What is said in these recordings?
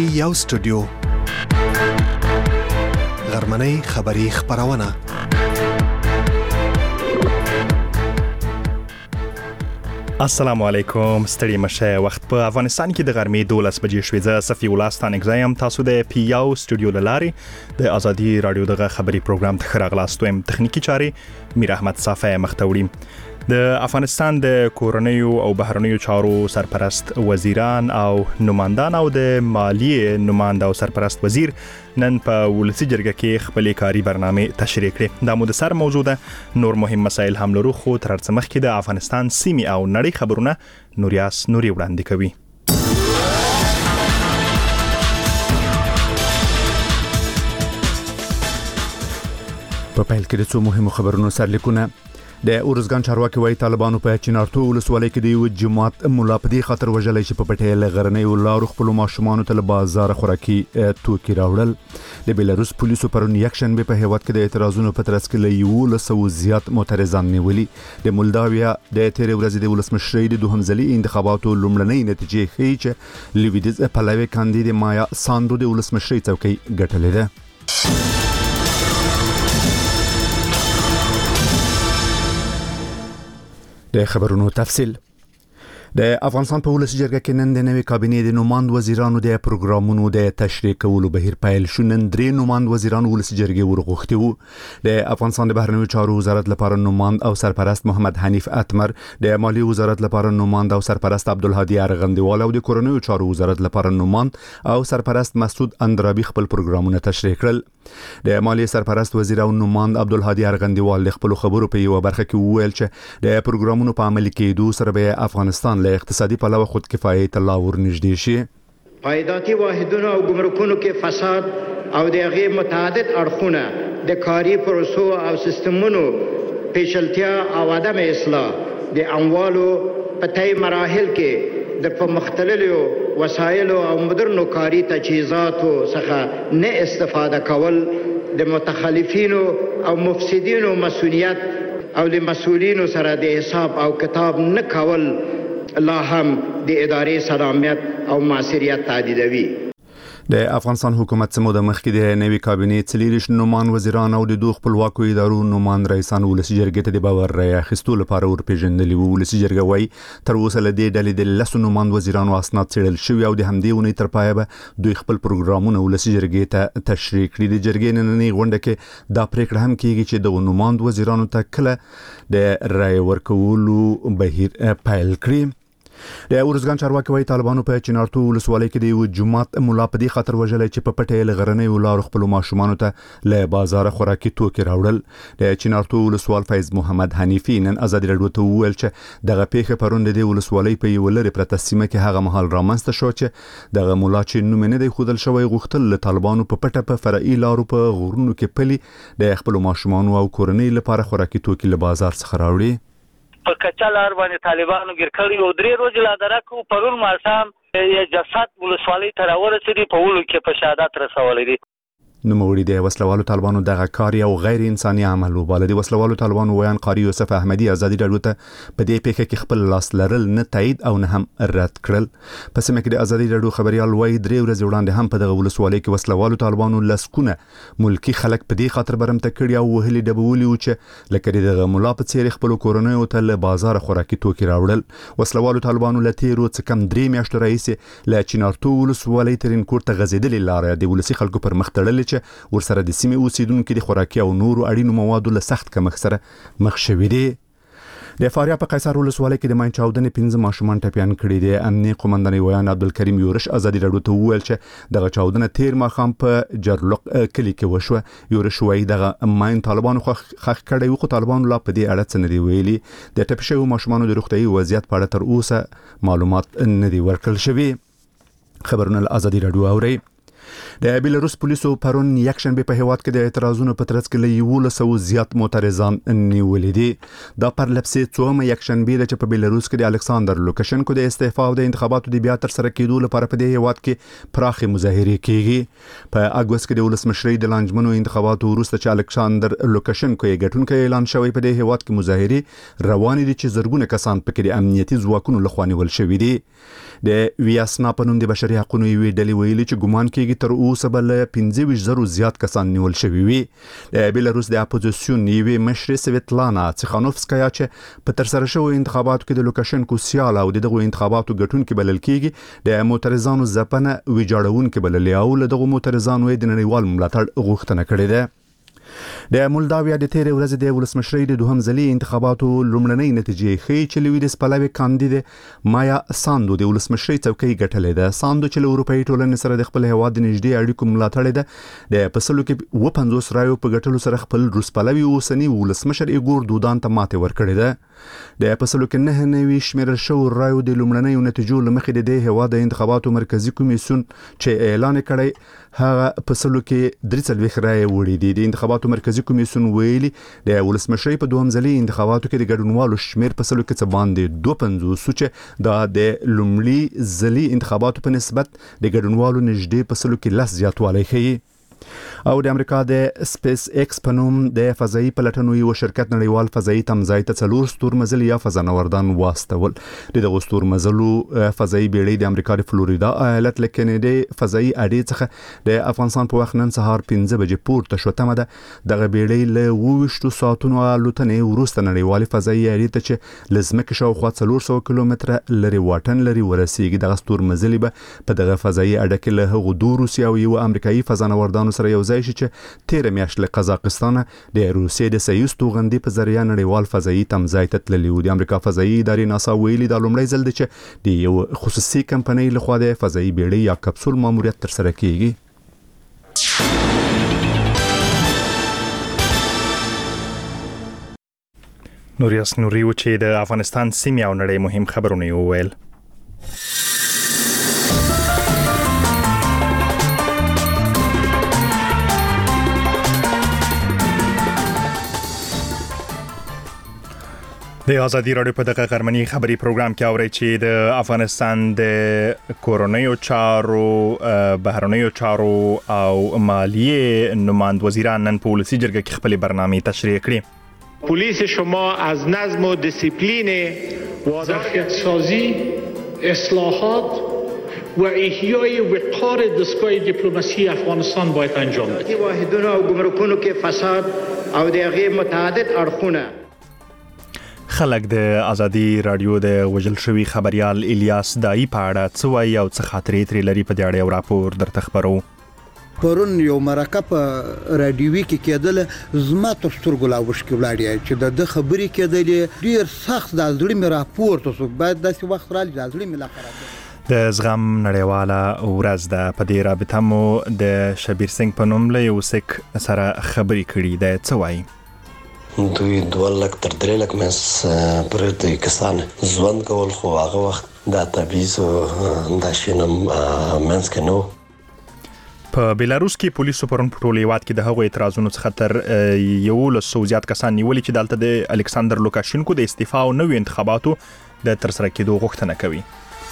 یو سټوډیو غرمنۍ خبری خبرونه السلام علیکم ستړي مشه وخت په افغانستان کې د غرمې 12 بجې شوې زه صفی الله ستانګزایم تاسو د پی یو سټوډیو لاري د ازادي رادیو دغه خبری پروګرام ته خراغلاستوم تخنیکی چاري میر احمد صافی مختوړي د افغانستان د کورنیو او بهرنیو چارو سرپرست وزیران او نمائندان او د مالیې نمائنده او سرپرست وزیر نن په ولسی جرګه کې خپل کاری برنامه تشریح کړې د مو د سر موضوع ده نور مهم مسایل هم لرو خو تر څه مخکې د افغانستان سیمې او نړۍ خبرونه نوریاس نوري وړاندې کوي په پیل کې د څو مهمو خبرونو سرلیکونه د اورزګان چارواکي وايي طالبانو په چینارتو ولسوالۍ کې د یو جماعت مولا په دې خاطر وژلې چې په پټېل غرنۍ ولارو خپل ماشومان ته بازار خوراکي توکي راوړل د بیلاروس پولیسو پرون یکشنبه په هیواد کې د اعتراضونو په ترڅ کې له 100 زیات معترضان نیولي د مولداویا د تیر ورځې د ولسمشرۍ د دوهم ځلي انتخاباتو لومړنۍ نتیجې ښیي چې لیویدز پلاوی کاندید مایا ساندرو د ولسمشرۍ څوکۍ ګټلې ده د خبرونو تفصیل د افغانستان په ولسی جرګه کې نن د نوې کابینې د نوماند وزیرانو د پروګرامونو د تشریح کولو بهیر پیل شو نن درې نوماند وزیرانو ولسی جرګې ورغوښتي وو د افغانستان د بهرنیو چارو وزارت لپاره نوماند او سرپرست محمد حنیف اتمر د مالی وزارت لپاره نوماند او سرپرست عبدالهادي ارغندیوال او د کورنیو چارو وزارت لپاره نوماند او سرپرست مسعود اندرابي خپل پروګرامونه تشریح کړل د مالی سرپرست وزیر او نوماند عبدالهادي ارغندیوال خپل خبرو په یو برخه کې وویل چې د پروګرامونو په عملي کېدو سره به افغانستان له اقتصادي پلوه خود کفایت ته لا ورنږدې شي پایداري واحدونو او ګمرکونو کې فساد او د هغې متعدد اړخونه د کاري پروسو او سیستمونو پیچلتیا او عدم اصلاح د اموالو په طی مراحل کې د په مختلفو وسایلو او مدرنو کاري تجهیزاتو څخه نه استفاده کول د متخلفینو او مفسدینو مسؤلیت او د مسؤلینو سره د حساب او کتاب نه کول لا هم د ادارې سلامت او معاشرت تهدیدوي د افغانستان حکومت سمو د مخکې د نوې کابینې څلیرش نومان وزیران او د دوه خپلواکو ادارو نومان رئیسان ولسی جرګې ته د باور رای اخیستو لپاره ورپېژندلي وو ولسی جرګه وايي تر اوسه له دې ډلې د 10 نومان وزیرانو اسناد څېړل شوي او د همدې ونې تر پایه به دوی خپل پروګرامونه ولسی جرګې ته تشریح کړي د جرګې نننۍ غونډه کې دا پریکړه هم کیږي چې د نومان وزیرانو ته کله د رای ورکولو بهیر پیل کړي د اورزګان چارواکي وايي طالبانو په چینارتو ولسوالۍ کې د یو جماعت مولا په دې خاطر وژلې چې په پټېل غرنۍ ولارو خپل ماشومان ته له بازار خوراکي توکي راوړل د چینارتو ولسوال فیض محمد حنیفي نن ازادي رادیو ته وویل چې دغه پیښه پرون د ولسوالۍ په یو لری پرته سیمه کې هغه مهال رامنځته شو چې دغه مولا چې نوم نه دی خودل شوی غوښتل له طالبانو په پټه په فرعي لارو په غرونو کې پلي د خپل ماشومان او کورنۍ لپاره خوراکي توکي له بازار څخه راوړي په کچالار باندې طالبانو ګر کړی او درې ورځې لا درکو پرون ماښام یې جسد ولسوالۍ ته راورسېدی په ولو کې په شهادت رسولی دی نوموړي د وسلوالو طالبانو دغه کار یو غیر انساني عمل وباله د وسلوالو طالبانو ویان قاری یوسف احمدي ازادي رادیو ته په دې پیښه کې خپل لاس لرل نه تایید او نه هم رد کړل په سیمه کې د ازادي رادیو خبريال وایي درې ورځې وړاندې هم په دغه ولسوالۍ کې وسلوالو طالبانو لسکونه ملکی خلک په دې خاطر برمته کړی او وهلي ډبولي و چې لکه دغه مولا په څیر خپل کورنۍ ته له بازار خوراکي توکي راوړل وسلوالو طالبانو لتیرو څخه کم 3 میاشتې رئیس له چینارتو ولسوالۍ ترين کوټ ته غزیدلې لار د ولسی خلکو پر مخ تړل چې ورسره د سیمې اوسیدونکو د خوراکي او نورو اړینو موادو له سخت کمښت سره مخ شوي دي د فاریاب په قیصر ولسوالۍ کې د ماین چاودنې 15 ماشومان ټپیان کړي دي امنیه قومندان ویان عبدالکریم یورش ازادي رادیو ته وویل چې دغه چاودنه تیر ماښام په جرلق کلی کې وشوه یورش وايي دغه ماین طالبانو خخ کړي خو طالبانو لا په دې اړه څه نه دی ویلي د ټپي شویو ماشومانو د روغتيایي وضعیت په اړه تر اوسه معلومات نه دي ورکړل شوي خبرونه ازادي رادیو اوري د بیلاروس پولیسو پرون یکشنبه په هیواد کې د اعتراضونو په ترڅ کې له 1100 زیات معترضان نیولې دي. دا پر لپسې څومره یکشنبه د چې په بیلاروس کې د الکساندر لوکاشنکو د استعفا او د انتخاباتو د بیا تر سره کېدو لپاره په دې هیواد کې پراخه مظاهره کیږي. په اګوست کې د ولسمشری د لانجمنو انتخاباتو وروسته چې الکساندر لوکاشنکو یې ګټونکی اعلان شوی په دې هیواد کې مظاهره روان دي چې زرګونه کسان پکې د امنیتي ځواکونو لخوا نیول شوي دي. د ویاسنا په نوم د بشري حقوقو یوې ډلې ویلي چې ګومان کېږي تر اوسه بل 15,000 زیات کسان نیول شوي وي. د بیلاروس د اپوزیسیون یوې مشرې سویتلانا تسخانوفسکایا چې په تر سره شوی انتخاباتو کې د لوکاشنکو سیال او دغه انتخاباتو ګټونکي بلل کېږي د معترضانو ځپنه ویجاړونکي بلل او له دغه معترضانو د نړیوال ملاتړ غوښتنه کړې ده. د مولداویا د تیر ورځ د ولسمشری د دوهم ځلي انتخاباتو لومړنۍ نتیجې ښیي چې لویدس پلاوی کاندید مایا ساندو د ولسمشری څوکۍ ګټلې ده. ساندو چې له اروپאי ټولنې سره د خپل هیواد د نږدې اړیکو ملاتړ ده د پسلو کې 50 رایو په ګټلو سره خپل روس پلاوی اوسنی ولسمشر ایګور دودان ته ماته ورکړې ده. د پسلو کې 9 شمیرل شو رایو د لومړنۍ نتیجو لمخې د هیواد د انتخاباتو مرکزی کمیسیون چې اعلان کړی هغه پسلو کې 43 رای وړي دي. د انتخاباتو مرکزی کمیسیون ویلي د ولسمشری په دوهم ځلي انتخاباتو کې د ګډونوالو شمیر پسلو کې څه باندې 250 چې دا د لومړي ځلي انتخاباتو په نسبت د ګډونوالو نږدې پسلو کې لس زیاتوالی ښیي. او د امریکا د سپیس ایکس په نوم د فضایي پلټنو یو شرکت نړیوال فضایي تمځای ته 4 ستورمزلي یا فضانوردان واستول. دغه ستورمزلو فضایي بیړۍ د امریکا د فلوریدا ایالت له کینیډي فضایي اډې څخه د افغانستان په وخت نن سهار 5 بجې پورته شو. تمه ده دغه بیړۍ له 20 ساعتونو الوتنې وروسته نړیوال فضایي اډې ته چې لزمکه شاوخوا 400 کیلومتره لري واټن لري ورسیږي. دغه ستورمزلي به په دغه فضایي اډه کې له هغو دوه روسي او یو امریکایي فضانوردانو سره یو ځای شي چې 13 میاشتې له قزاقستان د روسیې د سیوس توغندي په ذریعہ نړیوال فضایي تمځای ته تللی و. د امریکا فضایي ادارې ناسا ویلي دا لومړی ځل دی چې د یو خصوصي کمپنۍ لخوا د فضایي بیړۍ یا کپسول ماموریت تر سره کیږي. نوریاس نوري و چې د افغانستان سیمې او نړۍ مهم خبرونه وویل. د ازادي رادیو په دغه غرمنی خبري پروګرام کې اوري چې د افغانستان د کورونیو چارو بهرنیو چارو او مالیه نماینده وزیران نن په ولسی جرګه کې خپل برنامه تشریح کړې. پلیس شما از نظم و دیسیپلین و ظرفیت سازی اصلاحات و احیای وقار دستگاه دیپلماسی افغانستان باید انجام بده. واحدونه او ګمرکونو کې فساد او دغه متعدد اړخونه. خلک د ازادي رادیو د وجل شوی خبريال الیاس دای په اړه څه وایي او څه خاطرې ترې لري په دې اړه یو راپور درته خبرو. پرون یو مرکه په رادیوي کې کېدل زما تر سترګو لا وشکې ولاړې چې د خبرې کېدلې ډیر سخت د زړه مې راپور ته باید داسې وخت راځي د زړه مې لا خراب د زغم نړیواله ورځ ده. په دې رابطه مو د شبیر سنگ په نوم له یو سیک سره خبرې کړې ده. څه وایي؟ دوی 2 لک تر 3 لک مس پر دې کسان ځوان کول خو هغه وخت د تبعیض د شینم منځ کې نو. په بیلاروس کې پولیسو پرون په ټول هیواد کې د هغو اعتراضونو څخه تر 100 زیات کسان نیولي چې دلته د الکساندر لوکاشنکو د استعفا او نوې انتخاباتو د تر سره کېدو غوښتنه کوي.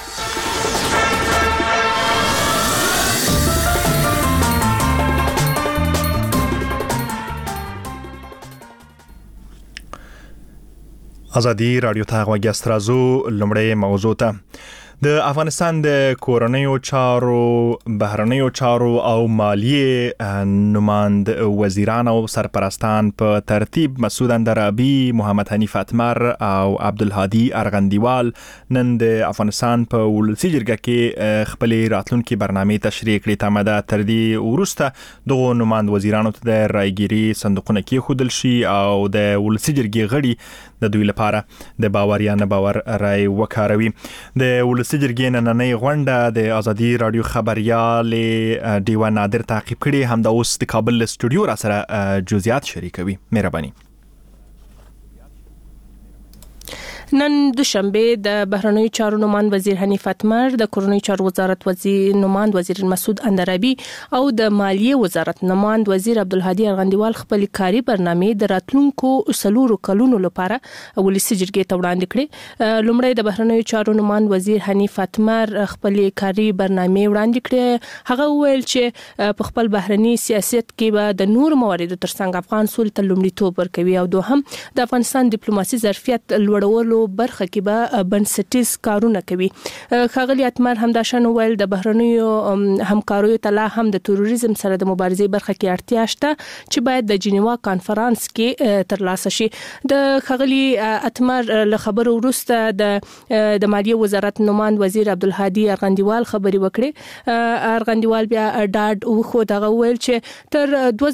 ازادي رادیو ته غوږی راځو. لومړی موضوع ته د افغانستان د کورونیو چارو بهرنیو چارو او مالیه نماینده وزیران او سرپرستان په ترتیب مسعود اندرابی، محمد حنیف اتمر او عبدالهادي ارغندیوال نن د افغانستان په ولسی جرګه کې خپل راتلونکي برنامه تشریح کړې. تمه ده تر دې وروسته دغه نماینده وزیرانو ته د رایګيري صندوقونه کې خودل شي او د ولسی جرګې غړي د دوی لپاره د باور یا نه باور رای وکاروي. د ولسی جرګې نننۍ غونډه د ازادي رادیو خبريال ډیوه نادر تعقیب کړي. هم د اوس د کابل استودیو را سره جزئیات شریکوي. مهرباني. نن دوشنبه د بهرنیو چارو نوماند وزیر حنیف اتمر، د کورنیو چارو وزارت نوماند وزیر مسعود اندرابي او د مالیه وزارت نوماند وزیر عبدالهادي ارغندیوال خپل کاري برنامه د راتلونکو 3 کلونو لپاره ولسی جرګې ته وړاندې کړې. لومړی د بهرنیو چارو نوماند وزیر حنیف اتمر خپل کاري برنامه وړاندې کړې. هغه وویل چې په خپل بهرني سیاست کې به د نور مواردو ترڅنګ افغان سولې ته لومړیتوب ورکوي او دوهم د افغانستان ډیپلوماسي ظرفیت لوړولو برخه کې به بنسټیز کارونه کوي. ښاغلي اتمر همداشان ویل د بهرنیو همکاریو ته لا هم د تروریزم سره د مبارزې برخه کې اړتیا شته چې باید د جنیوا کانفرنس کې ترلاسه شي. د ښاغلي اتمر له خبرو وروسته د مالیه وزارت نوماند وزیر عبدالهادي ارغندیوال خبري وکړي. ارغندیوال بیا ډاډ وخو دغه ویل چې تر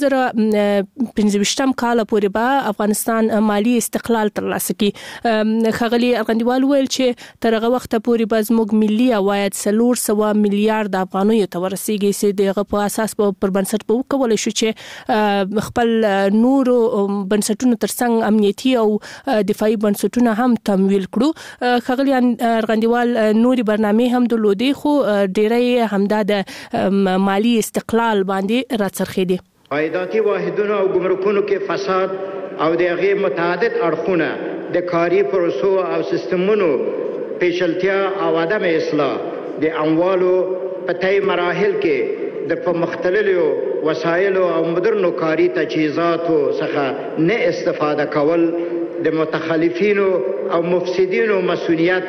2015 کال پورې به افغانستان مالی استقلال ترلاسه کړي. ښاغلي ارغندیوال ویل چې تر هغه وخت پورې به زموږ ملي عواید 300 میلیارډ افغانیو ته ورسیږي چې دغه په اساس پر بنسټ به وکولای شو چې خپل نورو بنسټونو ترڅنګ امنیتي او دفاعي بنسټونه هم تمویل کړو. ښاغلي ارغندیوال نوري برنامه هم درلودي خو ډیری همدا د مالی استقلال باندې راڅرخېدي. عایداتي واحدونه او ګمرکونو کې فساد او د هغې متعدد اړخونه د کاري پروسو او سیستمونو پیچلتیا او عدم اصلاح د اموالو په طی مراحل کې د په مختلفو وسایلو او مدرنو کاري تجهیزاتو څخه نه استفاده کول، د متخلفینو او مفسدینو مسؤلیت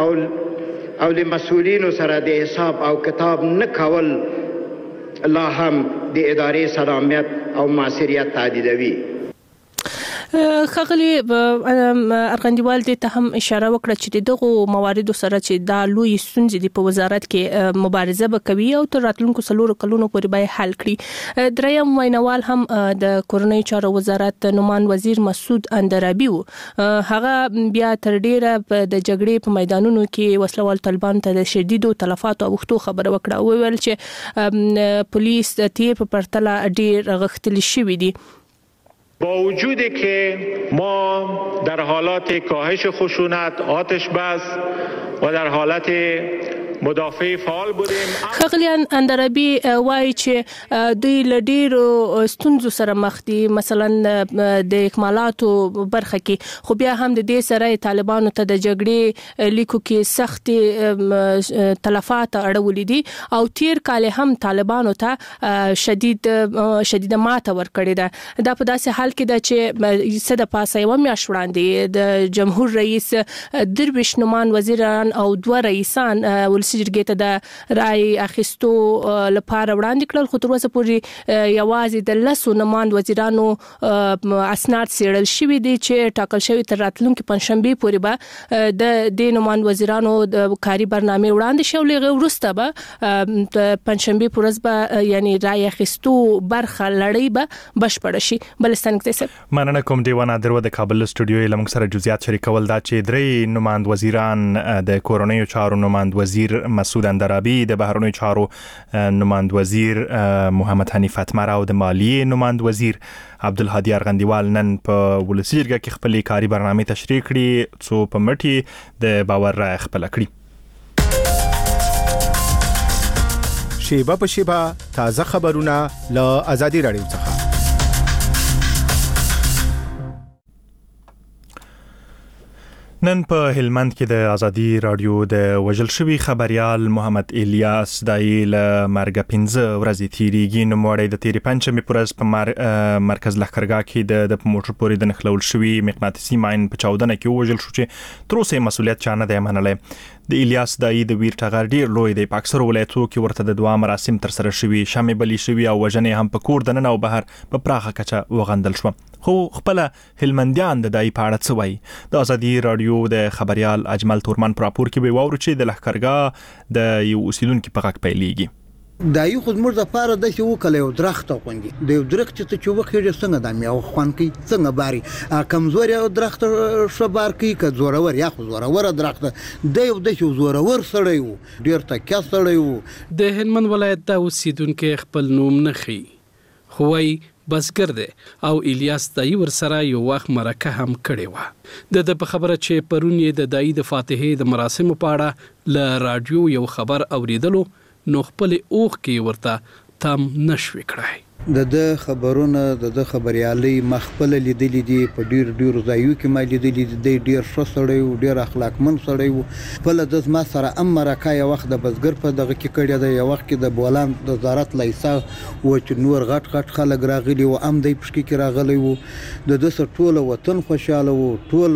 او لمسؤلینو سره د حساب او کتاب نه کول لا هم د ادارې سلامت او مؤثریت تهدیدوي. ښاغلي ارغندیوال دې ته هم اشاره وکړه چې دغه مواردو سره چې دا لوی ستونزې دي په وزارت کې مبارزه وکوي او تر راتلونکو 3 کلونو پورې به حل کړي. دریم ویناوال هم د کورنیو چارو وزارت نوماند وزیر مسعود اندرابي و. هغه بیا تر ډیره د جګړې په میدانونو کې وسلوال طالبان ته د شدیدو تلفات او وختو خبره وکړه او ویل چې پولیس د تیر په پرتله ډیر غښتلي شوي دي. با وجودی که ما در حالات کاهش خشونت، آتش بس و در حالت مدافع فعال بودیم. ښاغلي اندرابي وایي چې دوی له ډیرو ستونزو سره مخ دي، مثلا د اکمالاتو برخه کې، خو بیا هم د دې سره طالبانو ته د جګړې لیکو کې سخت تلفات اړولې دي او تیر کال هم طالبانو ته شدید ماته ورکړې ده. دا په داسې حال کې ده چې صد پاسه یو میاشت وړاندې د جمهور رئیس درویش نومان وزیران او 2 رئیسان جرګې ته د رای اخیستو لپاره وړاندې کړل، خو تر اوسه پورې یوازې د 10 نوماند وزیرانو اسناد څېړل شوي دي چې ټاکل شوی تر راتلونکي پنځشنبې پورې به د دې نوماند وزیرانو د کاري برنامه وړاندې شي او لږ وروسته به پنځشنبې پر ورځ به یعنی رای اخیستو برخه لړۍ به بشپړه شي. بلستان کې مننه کوم دیوانه درو د کابل استودیو لمغ سره جزئیات شریکول دا چې 3 نوماند وزیران د کورنیو چارو نوماند وزیر مسعود اندرابي، د بهرنیو چارو نوماند وزیر محمد حنیف اتمر او د مالیه نوماند وزیر عبدالهادي ارغندیوال نن په ولسی جرګه کې خپل کاري برنامه تشریح کړي څو په مټي د باور را خپل کړي. شیبه په شیبه تازه خبرونه له آزادي رادیو څخه. نن په هلمند کې د آزادي رادیو د وژل شوی خبريال محمد الیاس دای له مرګ 15 ورځې تیریږي. نو مړی د تیری پنځمې پرز په مرکز لښکرګاه کې د موټر پورې د نخلول شوی مقناطیسي ماین په 14 کې وژل شو چې تر اوسه مسؤلیت چانه دی منلای. د الیاس دای د ویر ټغر ډیر لوی دی، په اکثر ولایتونو کې ورته د دوا مراسم تر سره شوي، شمع بلی شوي او وژنې هم په کور دننه او بهر په پراخه کچه وغندل شو. خو خپل هلمندیان د دای په اړه څه وایي؟ د آزادي رادیو د خبريال اجمل تورمن پر راپور کې به ووري چې د لښکرګاه د یو اوسیدونکو په غږ پیلېږي. دایو خود مر د پاره د شو کله یو درخت خوندي د یو درخت ته چې وخیږي څنګه د میو خوان کی څنګه باري کمزوري او درخت شو بار کی ک زورور یا خو زورور درخت د یو د شو زورور سړی وو ډیر تکیا سړی وو. د هلمند ولایت د اوسیدونکو خپل نوم نه خي خوای بزګر دی او الیاس دای ورسره یو وخت مرکه هم کړې و. د په خبره چې پرون یې د دای د فاتحې د مراسمو په اړه ل رادیو یو خبر اوریدلو نو خپل اوخ کې ورته تم نشوي کړای. د خبرونه د خبريالي مخبل لیدلې دي په ډیر ځایو کې ما لیدلې دي ډیر ښه سړی او ډیر اخلاقمن سړی وو. بل د ما سره امرکه یو وخت د بزګر په دغه کې کړی دی، یو وخت کې د بولان د وزارت لایسا و چې نور غټ خلک راغلي او ام دی پښکی کې راغلي وو. د ټوله وطن خوشاله وو،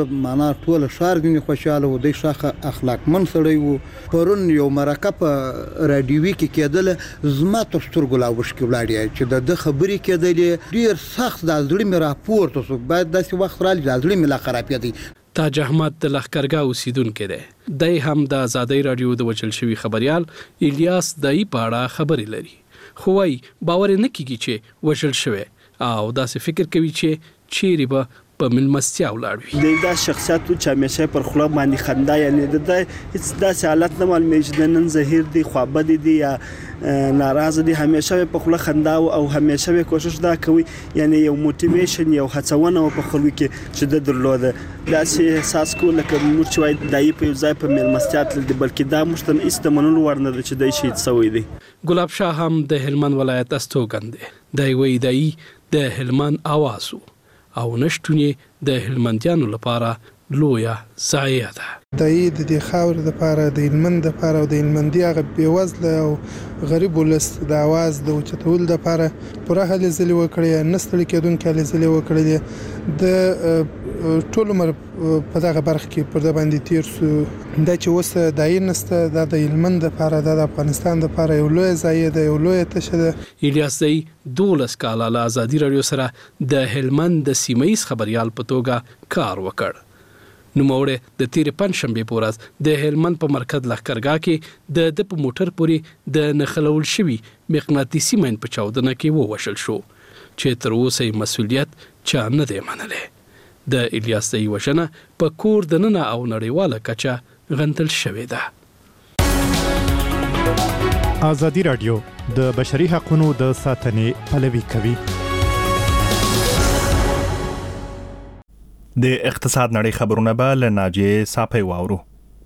ټول شهر دی خوشاله وو، د شاخه اخلاقمن سړی وو. پرون یو مرکه په رادیوي کې کېدل زما تر سترګو لا وشکې ولاړی چې د خبرې کېدلې ډیر سخت د زړه مې راپورته شو. باید داسې وخت راځي د زړه مې لا خرابېدی. تاج احمد د لښکرګاه اوسیدونکی دی. دی هم د آزادۍ رادیو د وچل شوي خبريال الیاس دای په اړه خبرې لري، خو وايي باور نه کیږي چې وچل شوی او داسې فکر کوي چې چیرې به په ملمستیا ولاړ وي. دا شخصیت چې همیشه پر خلا باندې خندا، یعنی د هیڅ داسې حالت نه معلومیږي چې نن زهیر دی، خوابد دی یا ناراضه دي. همیشه په خلا خندا او همیشه کوشش دا کوي، یعنی یو موټیویشن یو هڅونه په خلکو کې چې د درلوده داسې احساس کو لکه موږ چې وای دای په یو ځای په ملمستیا تل دي، بلکې دا مشتن استمنول ورنه چې دای شي څوي دي. ګلاب شاه هم د هلمند ولایت استوګن دی. دای وی دای د هلمند आवाज او نشټونی د هلمندیانو لپاره لویه ضایعه ده. د دې خاور د لپاره د هلمند لپاره او د هلمندي هغه بیوزله او غریب ولس د आवाज د اوچتول لپاره پوره هلې ځلې وکړې، نستړي کېدونکې هلې ځلې وکړې. د ټول عمر په دغه برخه کې پر د باندې تیر سو. دا چې اوس دای نسته د هلمند لپاره د افغانستان لپاره یو لوی ضایعه ده، یو لوی تشه ده. الیاس دای 12 کاله له آزادۍ رادیو سره د هلمند د سیمه‌ایز خبريال په توګه کار وکړ. نو موړه د تیر پنځشنبه په ورځ د هلمند په مرکز لښکرګاه کې د په موټر پورې د نخلول شوی مغناطیسي ماین په چاودنه کې ووشل شو چې تر اوسه مسؤلیت چا نه دی منلی. د الیاس دای وژنه په کور دننه او نړیواله کچه غندل شوې ده. آزادۍ رادیو د بشري حقوقو د ساتنې پلوي کوي. د اقتصاد نړۍ خبرونه به له ناجیه صافی واورو.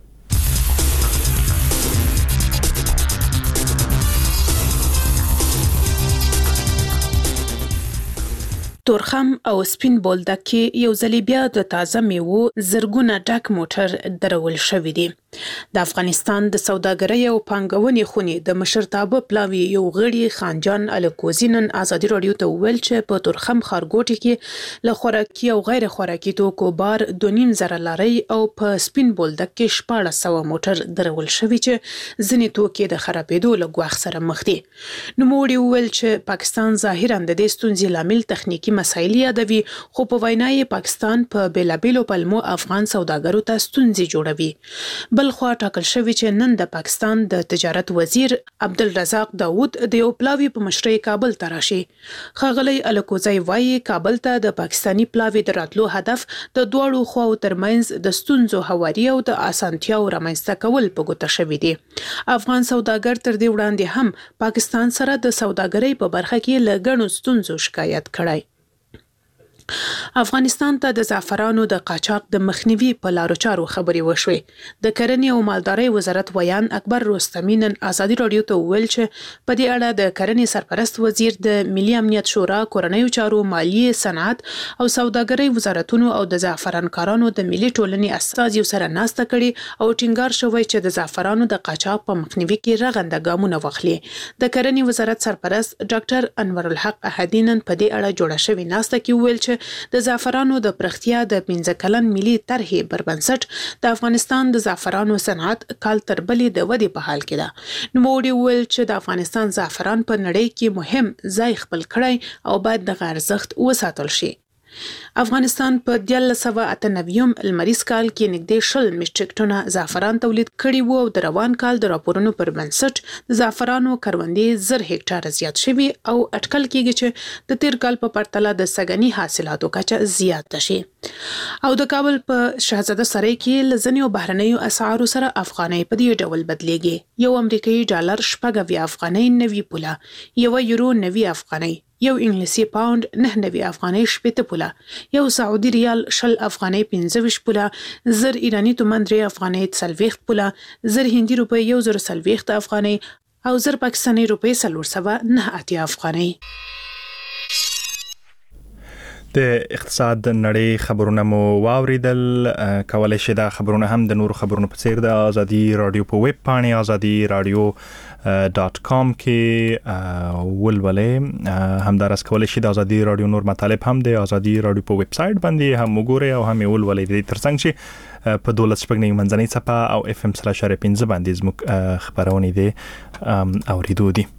تورخم او سپین بولدک کې یو ځلې بیا د تازه میوو زرګونه ډک موټر درول شوی دی. د افغانستان د سوداګرۍ او پانګونې خونې د مشرتابه پلاوی یو غړي خانجان الکوزی نن آزادۍ رادیو ته ویل چې په تورخم ښارګوټي کې له خوراکي او غیر خوراکي توکو بار 2.5 لارۍ او په سپین بولدک کې 1400 موټر درول شوی چې ځینې توکي د خرابېدو له ګواښ سره مخ دي. نوموړي ویل چې پاکستان ظاهراً د دې ستونزې لامل تخنیکی مسایل یادوي، خو په وینا یې پاکستان په بیلابیلو پلمو افغان سوداګرو ته ستونزې جوړوي. بل خوا ټاکل شوی چې نن د پاکستان د تجارت وزیر عبدالرزاق داود د یو پلاوی په مشرۍ کابل ته راشي. ښاغلی الکوزی وایي کابل ته د پاکستانی پلاوی د راتلو هدف د دواړو خواو ترمنځ د ستونزو هواري او د اسانتیاو رامنځته کول په ګوته شوی دی. افغان سوداګر تر دې وړاندې هم پاکستان سره د سوداګرۍ په برخه کې له ګڼو ستونزو شکایت کړی. افغانستان ته د زعفرانو د قاچاق د مخنیوي په لارو چارو خبرې وشوې. د کرنې او مالدارۍ وزارت ویان اکبر رستمی نن آزادۍ رادیو ته ویل چې په دې اړه د کرنې سرپرست وزیر د ملي امنیت شورا، کورنیو چارو، مالیې، صنعت او سوداګرۍ وزارتونو او د زعفرانکارانو د ملي ټولنې استازیو سره ناسته کړي او ټینګار شوی چې د زعفرانو د قاچاق په مخنیوي کې رغنده ګامونه واخلي. د کرنې وزارت سرپرست ډاکټر انور الحق احدی نن په دې اړه جوړه شوې ناسته کې ویل چې د زعفرانو د پرختیا د 15 کلن ملي طرحې پر بنسټ د افغانستان د زعفرانو صنعت کال تر بلې د ودې په حال کې ده. نوموړي ویل چې د افغانستان زعفران په نړۍ کې مهم ځای خپل کړی او باید دغه ارزښت وساتل شي. افغانستان په 1998 لمریز کال کې نږدې 20 میټریک ټنه زعفران تولید کړي وو او د روان کال د راپورونو پر بنسټ د زعفرانو کروندې 1000 هکټاره زیات شوي او اټکل کېږي چې د تیر کال په پرتله د سږني حاصلاتو کچه زیاته شي. او د کابل په شهزاده سرای کې لزنیو بهرنیو اسعارو سره افغانۍ په دې ډول بدلیږي. یو امریکایي ډالر 90 افغانۍ 90 پوله، یو یورو 90 افغانۍ، یو انګلیسي پاوند 99 افغانۍ 80 پوله، یو سعودي ریال 20 افغانۍ 25 پوله، زر ایرانی تومان 3 افغانۍ 40 پوله، زر هندي روپۍ 1040 افغانۍ او زر پاکستاني روپۍ 409 افغانۍ. د اقتصاد نړۍ خبرونه مو واوریدل. کولای شئ دا خبرونه هم د نورو خبرونو په څیر د ازادي رادیو په ویب پاڼې azadi-radio.com کې ولولئ. همدارس کولای شئ د ازادي رادیو نور مطالب هم د ازادي رادیو په ویب سټ باندې هم وګورئ او هم ولولئ. د ترڅنګ چې په 12 منځنۍ څپه او FM/5 باندې زموږ خبرونه دي اوریدو دي.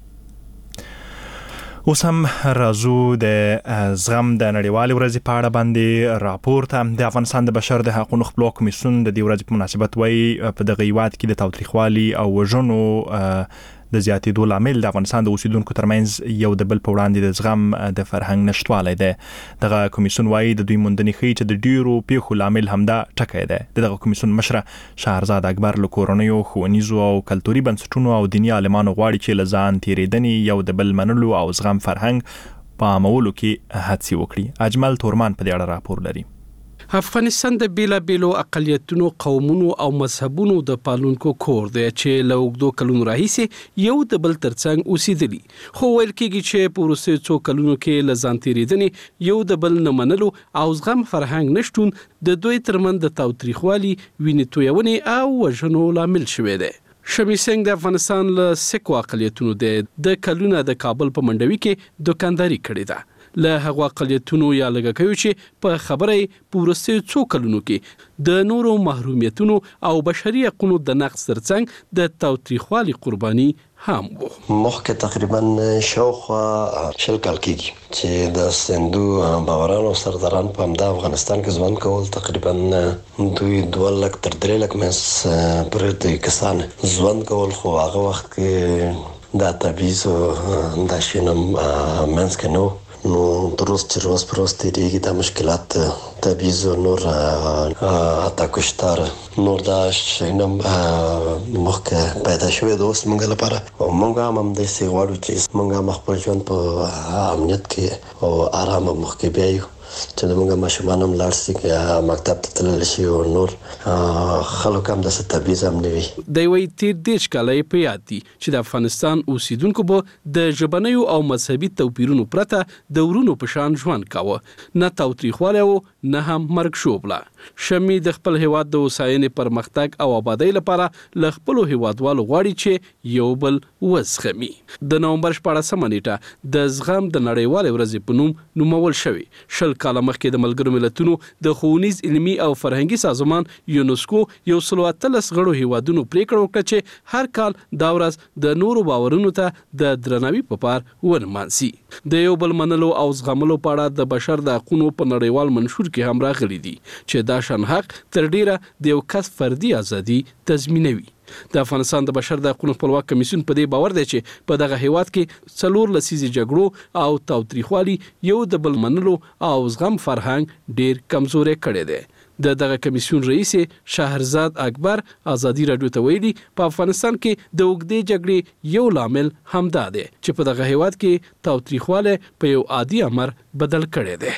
اوس هم راځو د زغم د نړیوالې ورځې په اړه باندې راپور ته. د افغانستان د بشر د حقوقو خپلواک کمیسیون د دې ورځې په مناسبت وایي په دغه هیواد کې د تاوتریخوالي او وژنو د زیاتېدو لامل د افغانستان د اوسیدونکو ترمنځ یو د بل په وړاندې د زغم د فرهنګ نشټوالی دی. دغه کمیسیون وایي د دوی موندنې ښیي چې د ډیرو پیښو لامل همدا ټکی دی. دغه کمیسیون مشره شهرزاد اکبر له کورنیو، ښوونیزو او کلتوري بنسټونو او دیني عالمانو غواړي چې له ځان تېرېدنې یو د بل منلو او زغم فرهنګ په عامولو کې هڅې وکړي. اجمل تورمان په دې اړه راپور لري. افغانستان د بیلابیلو اقلیتونو، قومونو او مذهبونو د پالونکو کور دی چې له اوږدو کلونو راهیسې یو د بل ترڅنګ اوسېدلي، خو ویل کېږي چې په وروستیو څو کلونو کې له ځان تېرېدنې، یو د بل نه منلو او زغم فرهنګ نشتون د دوی ترمنځ د تاوتریخوالي، وینې تویونې او وژنو لامل شوی دی. شمی سنگ د افغانستان له سکو اقلیتونو د کلونه د کابل په منډوي کې دکانداري کړې ده. له هغو اقلیتونو یا لږکیو چې په خبره په وروستیو څو کلونو کې د نورو محرومیتونو او بشري حقوقو د نقض ترڅنګ د تاوتریخوالي قرباني هم وو. مخکې تقریبا شاوخوا 20 کال کېږي چې د سندو باورانو سرداران په همدا افغانستان کې ژوند کول. تقریبا دوی 2 لک تر 3 لک مس پر دې کسان ژوند کول، خو هغه وخت کې دا تبعیض دا شینم منځ کې نو درست چې روز پر روز تیریږي دا مشکلات تبعیض و نور اتاکشتار نور دا شینم مخکې پیدا شوی د اوس موږ لپاره. او موږ هم داسې غواړو چې موږ هم خپل ژوند په امنیت کې او آرام مخکې بیایو چې موږ ماشومان هم لاړ شي مکتب ته تللی شي او نور خلک هم داسې تبعیض هم نه وي. د یوې تیر 10 کاله په یاد دي چې د افغانستان اوسیدونکو به د ژبنیو او مذهبي توپیرونو پرته د ورونو په شان ژوند کاوه، نه تاوتریخوالی و نه هم مرګ شوبله. شمی د خپل هیواد د وساینې پرمختګ او آبادی لپاره له خپلو هیوادوالو غواړي چې یو بل وزغمي. د نومبر 14 نیټه د زغم د نړیوالې ورځې په نوم نومول شوی. 20 کاله مخکې د ملګرو ملتونو د ښوونیز علمي او فرهنګي سازمان یونسکو 113 غړو هیوادونو پریکړه وکړه چې هر کال دا ورځ د نورو باورونو ته د درناوي په پار ونمانځي. د یو بل منلو او زغملو په اړه د بشر د حقوقو په نړیوال منشور کې هم راغلي دي چې دا شان حق تر ډیره د یو کس فردي ازادي تضمینوي. د افغانستان د بشر د حقوقو خپلواک کمیسیون په دې باور دی چې په دغه هیواد کې 4 لسیزې جګړو او تاوتریخوالي یو د بل منلو او زغم فرهنګ ډیر کمزوري کړی دی. دغه کمیسیون رئیس شهرزاد اکبر ازادي رادیو ته ویلي په افغانستان کې د اوږدې جګړې یو لامل همدا دی چې په دغه هیواد کې تاوتریخوالی په یو عادي امر بدل کړی دی.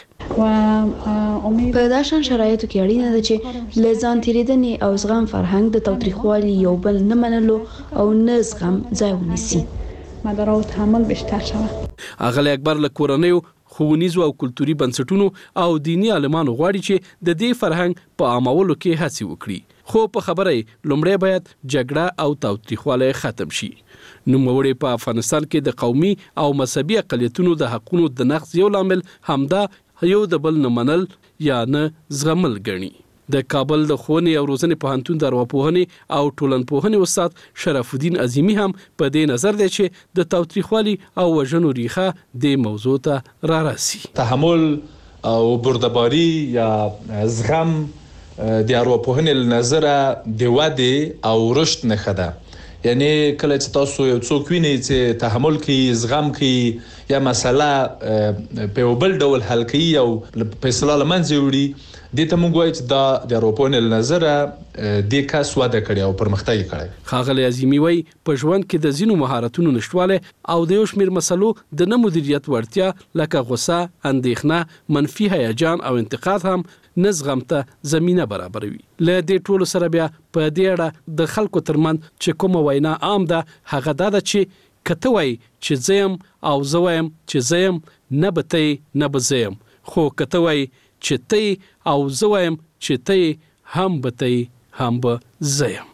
په داسې شرایطو کې اړینه ده چې له ځان تېرېدنې او زغم فرهنګ د تاوتریخوالي یو بل نه منلو او نه زغم ځای ونیسي. مدارا تحمل بیشتر شود. اغلی اکبر له کورنیو، ښوونیزو او کلتوري بنسټونو او دیني عالمانو غواړي چې د دې فرهنګ په عامولو کې هڅې وکړي، خو په خبره لومړی باید جګړه او تاوتریخوالی ختم شي. نوموړی په افغانستان کې د قومي او مذهبي اقلیتونو د حقوقو د نقض یو لامل همدا یو د بل نه منل یا نه زغمل ګڼي. د کابل د ښوونې او روزنې پوهنتون د ارواپوهنې او ټولنپوهنې استاد شرف الدین عظیمي هم په دې نظر دی چې د تاوتریخوالي او وژنو ریښه د موضوع ته رارسي. تحمل او بردباری یا زغم د ارواپوهنې له نظره د ودې او رشد نښه ده. یعنی کله چې تاسو یو څوک وینئ چې تحمل کوي زغم کوي یا مسله په یو بل ډول حل کوي او فیصله لمنځه وړي دې ته موږ وایو چې دا د اروپا له نظره د کس واده کړی او پرمختګ کړی. ښاغلی عظیمي وایي په ژوند کې د ځینو مهارتونو نشټوالی او د یو شمېر مسلو د نه مدیریت وړتیا لکه غوسه، اندېښنه، منفي هیجان او انتقاد هم نه زغم ته زمینه برابروي. له دې ټولو سره بیا په دې اړه د خلکو ترمنځ چې کومه وینا عام ده هغه دا ده چې کته وایي چې زه یم او زه وایم چې زه یم، نه به ته یې نه به زه یم، خو کته وایي چې ته او زه وایم چې ته هم به ته هم به زه یم.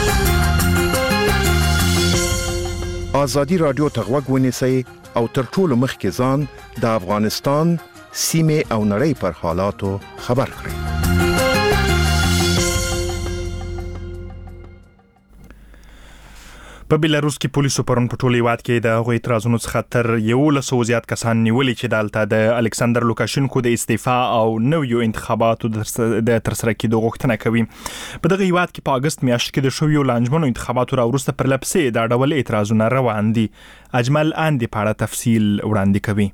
آزادی رادیو ته غوږ ونیسئ او تر ټولو مخکې ځان د افغانستان سیمې او نړۍ پر حالاتو خبر کړئ. په بلاروس کې پولیسو پرون په ټول هیواد کې د هغوی اعتراضونو څخه تر 11 زیات کسان نیولي چې دلته د الکساندر لوکاشینکو د استعفا او نویو انتخاباتو د ترسره کېدو غوښتنه کوي. په دغه هیواد کې په اگست میاشت کې د شویو لانجمنو انتخاباتو راوروسته پر لپسې دا ډول اعتراضونه روان دي. اجمل اندي په اړه تفصیل وړاندې کوي.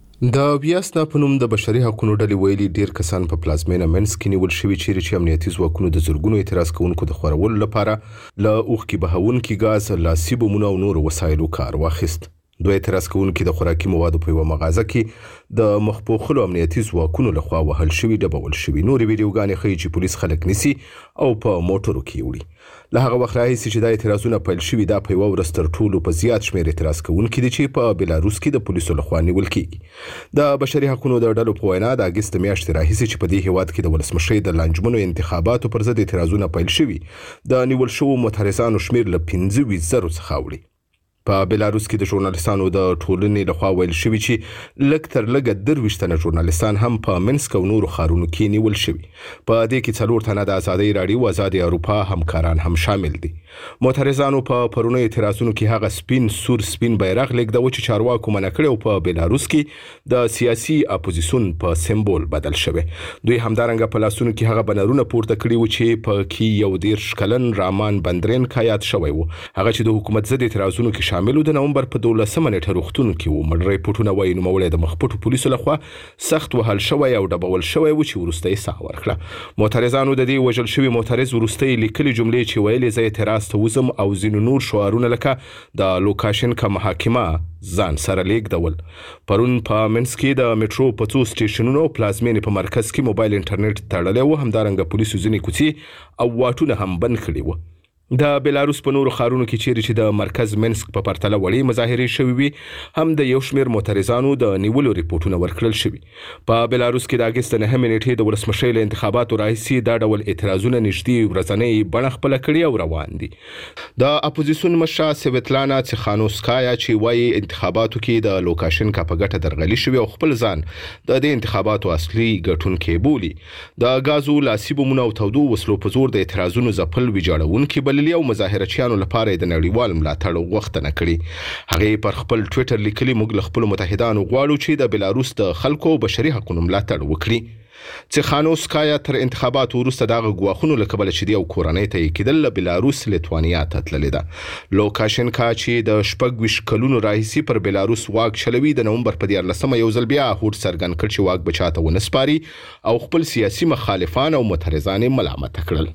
د بیاستا په نوم د بشري حقوقو ډلې ویلي ډیر کسان په پلازمینه منس کې نیول شوي چې امنیتي ځواکونو د زورګونو اعتراض کوونکو د خورولو لپاره له اوښکې بهونکي ګاز، لاسي بمونو او نورو وسایلو کار واخیست. دوی اعتراض کوونکي د خوراکي موادو په یوه مغازه کې د مخپوخلو امنیتي ځواکونو لخوا وهل شوي، ډبول شوي. نورې ویډیوګانې ښیي چې پولیس خلک نیسي او په موټرو کې وړي. له هغه وخت راهیسې چې دا اعتراضونه پیل شوي، دا په یوه ورځ تر ټولو په زیات شمېر اعتراض کوونکي دي چې په بلاروس کې د پولیسو لخوا نیول کېږي. د بشري حقوقو د ډلو په وینا د اګست میاشتې راهیسې چې په دې هیواد کې د ولسمشۍ د لانجمنو انتخاباتو پر ضد اعتراضونه پیل شوي، د نیول شوو معترضانو شمېر له 25,000 څخه اوړي. په بلاروس کې د ژورنالیستانو د ټولنې لخوا ویل شوي چې لږ تر لږه 23 تنه ژورنالیستان هم په منسک او نورو ښارونو کې نیول شوي. په دې کې 4 تنه د ازادۍ راډیو ازادي اروپا همکاران هم شامل دي. معترضانو په پرونی اعتراضونو کې هغه سپین بیرغ لیږداوه چې چارواکو منع کړی او په بلاروس کې د سیاسي اپوزیسون په سمبول بدل شوی. دوی همدارنګه په لاسونو کې هغه بنرونه پورته کړي وو چې په کې 11 کلن رامان بندرینکا یاد شوی وو، هغه چې د حکومت ضد اعتراضونو کې شامل د نومبر په 12 نیټه روغتون کې و. مړ ریپورټونه وایي نوموړی د مخپټو پولیسو لخوا سخت وهل شوی او ډبول شوی و چې وروسته یې ساه ورکړه. معترضانو د دې وژل شوي معترض وروسته یې لیکلي جملې چې ویلې زه اعتراض ته وځم او ځینو نور شعارونه لکه د لوکاشینکا محاکمه ځان سره لیږدول. پرون په منس کې د میټرو په 2 سټیشنونو او پلازمینې په مرکز کې موبایل انټرنیټ تړلی و. همدارنګه پولیسو ځینې کوڅې او واټونه هم بند کړي وو. د بلاروس په نورو ښارونو کې چیرې چې د مرکز منسک په پرتله وړې مظاهرې شوي وي، هم د یو شمېر معترضانو د نیولو ریپورټونه ورکړل شوي. په بلاروس کې د اګست 9 نیټې د ولسمشۍ له انتخاباتو راهیسې دا ډول اعتراضونه نږدې ورځنۍ بڼه خپله کړې او روان دي. د اپوزیسون مشره سویتلانا تیخانوسکایا چې وایي انتخاباتو کې د لوکاشینکا په ګټه درغلي شوي او خپل ځان د دې انتخاباتو اصلي ګټونکی بولي. د غازو، لاسي بمونو او تودو وسلو په زور د اعتراضونو ځپل ویجاړونکي بللي او مظاهرچیانو لپاره د نړیوال ملاتړ غوښتنه کړې. هغې پر خپل ټویټر لیکلي موږ له خپلو متحدانو غواړو چې د بلاروس د خلکو بشري حقوقو ملاتړ وکړي. تیخانوسکایا تر انتخاباتو وروسته دغه ګواښونو له کبله چې دی او کورنۍ ته یې کېدل له بلاروس لیتوانیا ته تللې ده. لوکاشینکا چې د 26 کلونو راهیسې پر بلاروس واک چلوي، د نومبر په 14 یو ځل بیا هوډ څرګند کړ چې واک به چاته ونه سپاري او خپل سیاسي مخالفان او معترضان یې ملامته کړل.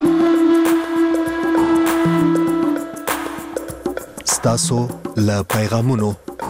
ستاسو له پیغامونو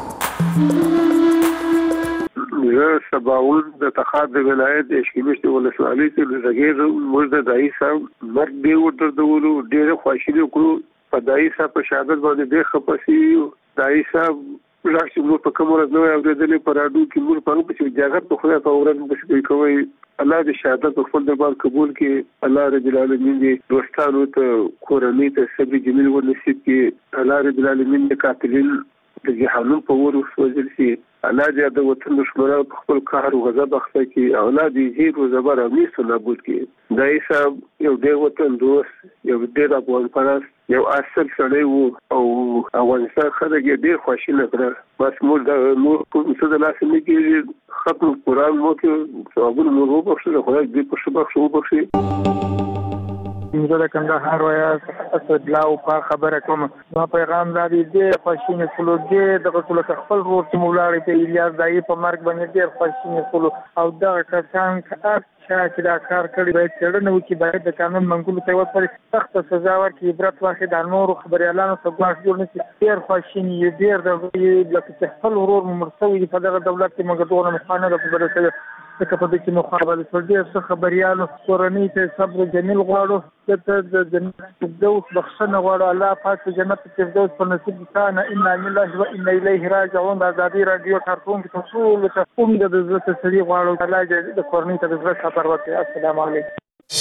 زه سباول د تخار د ولایت د شیبشت ولسوالۍ کې زګیر موږ د دای صاحب مرګ دی ورته دولو ډېر خوشاله کړو په دای صاحب په شهادت باندې د خپسي دای صاحب راځي موږ په کومه ورځ نو اورېدلې پر اډو کې موږ په نوم چې جګړه په خله په ورځ به کوي. الله دې شهادت خپل دربار قبول کړي. الله رب العالمین دې دوستانو ته کورنۍ ته صبر جمیل ورنصیب کړي. الله رب العالمین دې قاتلین د جهنم په ور وسوځل شي. الله دې د وطن دشمنانو په خپل قهر او غضب اخته کړي او الله دې هیڅ او زبر او نیس نابود کړي. دای صاحب یو ډېر وطن دوست، یو ډېر افغان پرست، یو اصل سړی وو او افغانستان خلک یې ډېر خوشاله کړل. بس موږ د څه د لاسه نه کېږي ختم قرآن مو کې ثوابونه مو وبخښل، خدای دې په شبخ شو وبخښي. زه د کندهار ولایت اسدلاو په خبره کوم. ما پیغام لري د خوشینې فلوګي د ټول خپل ورور ته مولاري په الیاس دای په مرګ باندې ډېر خوشینې فلو او دا کسان چې دا کار کړی باید څېړنه وکړي، باید د قانون منګولو ته ورسپاري، سخته سزا ورکړي، عبرت واخلي، د نورو خبریالانو ته ګواښ جوړ نه کړي. ډېر خواشیني یو ډېر د لکه چې خپل ورور مړ شوی په دغه دولت کې موږ دغه مخانه ده په بل څه ځکه په دې کې مخابره ډېر څه خبريالو کورنۍ ته صبر جمیل غواړو، د جنت فردوس بخښنه غواړو، الله پاک جنت فردوس په نصیب کړي. ان لله و انا الیه راجعون. د ازادي رادیو کارکونکو ته ټول ته کوم د عزت سړي غواړو، الله دې د کورنۍ ته د خبر ورکړي. السلام علیکم.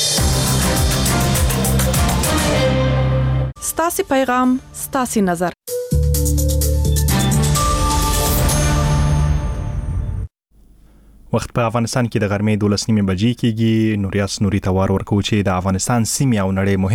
ستاسو پیغام ستاسو نظر. وخت په افغانستان کې د غرمې 12 بجې کېږي. نوریاس نوري توار ورکو چې د افغانستان سیمې او نړۍ